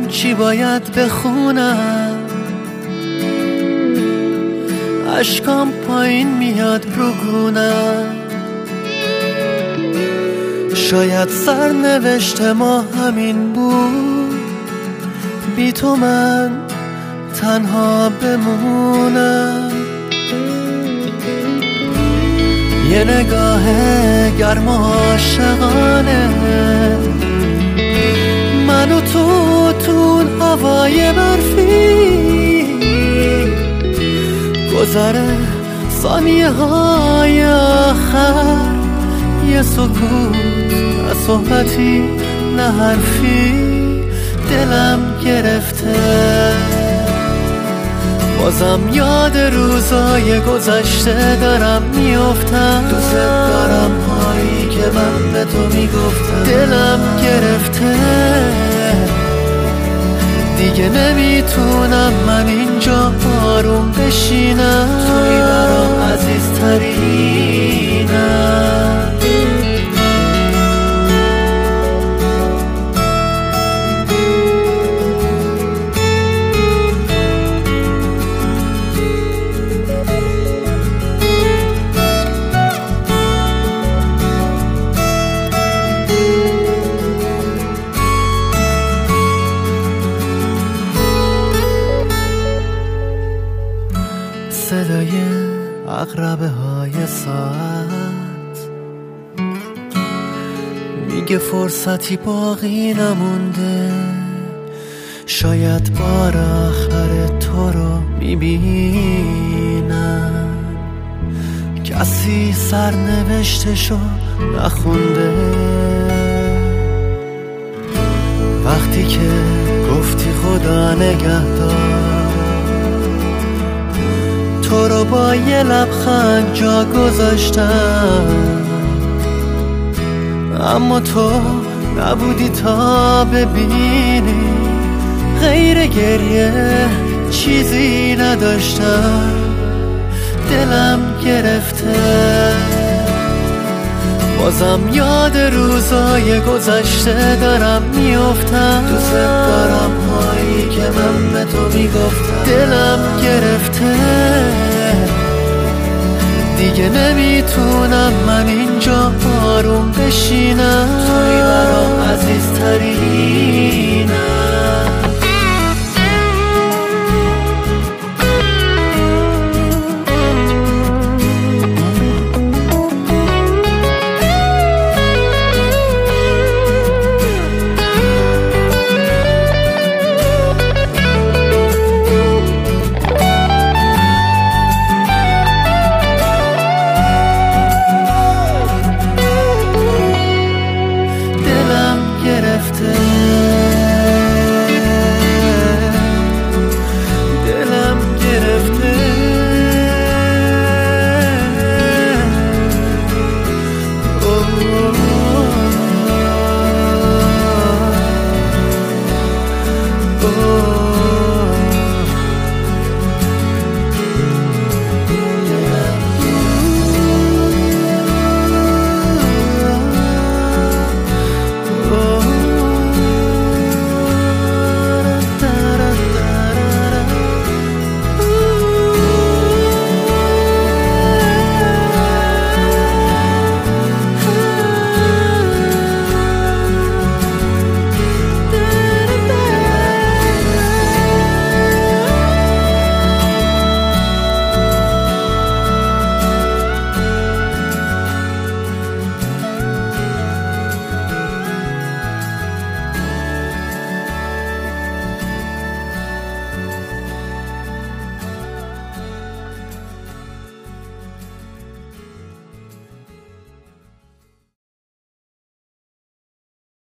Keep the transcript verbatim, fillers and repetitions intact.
چی باید بخونم؟ اشکام پایین میاد رو گونم. شاید سرنوشت ما همین بود، بی تو من تنها بمونم. یه نگاه گرم و عاشقانه، من و تو تو هوای برفی، گذره ثانیه های آخر، یه سکوت نه صحبتی نه حرفی، دلم گرفته. بازم یاد روزای گذشته دارم میافتم، دوست دارم هایی که من به تو میگفتم. دلم گرفته دیگه، نمیتونم من اینجا آروم بشینم. توی برام عزیزترینم. صدای عقربه های ساعت میگه فرصتی باقی نمونده، شاید بار آخر تو رو میبینم. کسی سرنوشتشو نخونده، وقتی که گفتی خدا نگهدار، تو رو با یه لبخند جا گذاشتم، اما تو نبودی تا ببینی. غیر گریه چیزی نداشتم، دلم گرفته. بازم یاد روزای گذشته دارم میافتم، دوست دارم هایی که من به تو میگفتم. دلم گرفته دیگه، نمیتونم من اینجا آروم بشینم. توی برام عزیزترینم.